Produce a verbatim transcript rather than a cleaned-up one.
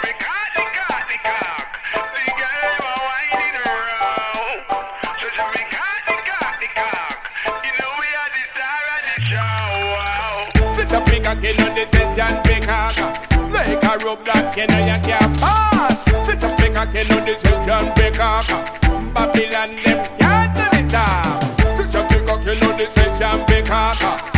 me cut the cut the cock. The girl was whining around. So she me cut the cut the cock. You know we are the star of the show. Such a big cock, you know this is John Big cock. Like a roadblock, you know you can't pass. Such a big cock, you know this is John Big cock. Babylon them can't tell it off. Such a big cock, you know this is John Big cock.